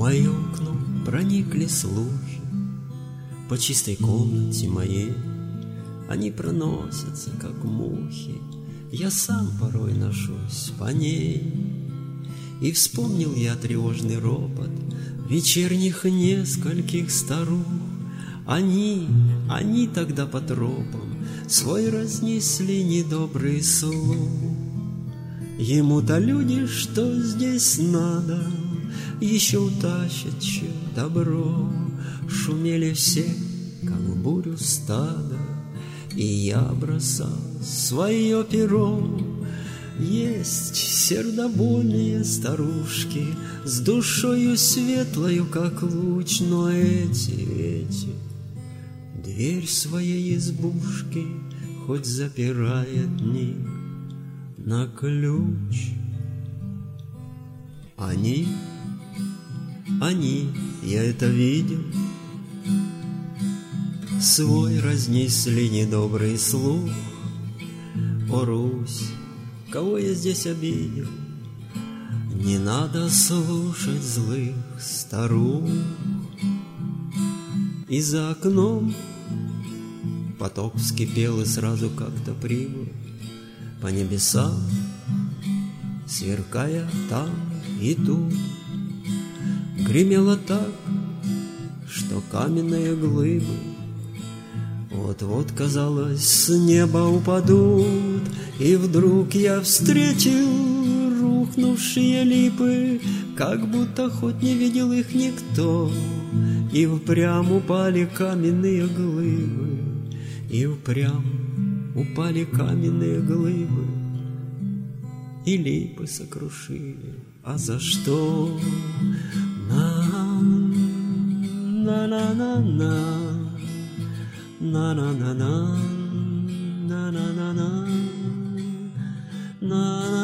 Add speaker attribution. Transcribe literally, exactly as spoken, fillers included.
Speaker 1: мои окна проникли слухи по чистой комнате моей. Они проносятся, как мухи, я сам порой ношусь по ней. И вспомнил я тревожный ропот вечерних нескольких старух. Они, они тогда по тропам свой разнесли недобрый слух. Ему-то люди, что здесь надо, еще утащат чё добро. Шумели все, как в бурю стада, и я бросал свое перо. Есть сердобольные старушки с душою светлою, как луч, но эти, эти дверь своей избушки хоть запирает них на ключ. Они, они, я это видел, свой разнесли недобрый слух. О, Русь, кого я здесь обидел? Не надо слушать злых старух. И за окном поток вскипел и сразу как-то прибыл по небесам, сверкая там и тут. Гремело так, что каменные глыбы вот-вот, казалось, с неба упадут. И вдруг я встретил рухнувшие липы, как будто хоть не видел их никто. И впрямь упали каменные глыбы, и впрямь упали каменные глыбы, и липы сокрушили. А за что? На-на-на-на, на-на-на-на, на-на-на-на, на-на.